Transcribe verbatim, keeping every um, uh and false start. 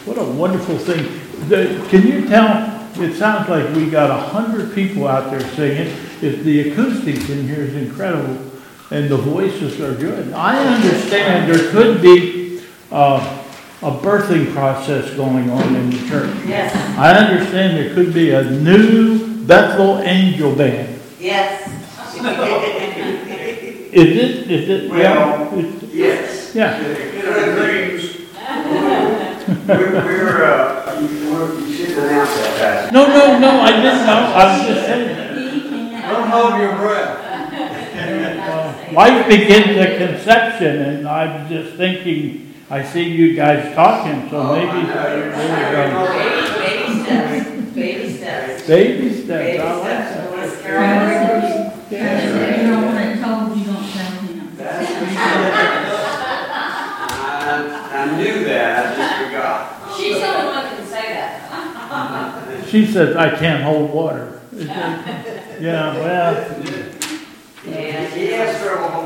What a wonderful thing. The, can you tell, it sounds like we got a hundred people out there singing. If the acoustics in here is incredible and the voices are good. I understand there could be uh, a birthing process going on in the church. Yes. I understand there could be a new Bethel Angel Band. Yes. Is it? Is it? Well, yeah. It's, yes. Yeah. Good dreams. We're, we're, uh, we're, you shouldn't announce that, Pastor. No, no, no, I didn't know. I was just saying. Don't hold your breath. Uh, life begins at conception, and I'm just thinking, I see you guys talking, so Oh, maybe. I know. There we go. Baby, baby steps. Baby steps. Baby steps. Baby I like steps. that. What's Carol? You know what I told you, don't tell him. I, I knew that, I just forgot. She's the only one that can say that. She says, I can't hold water. Yeah, well, He has trouble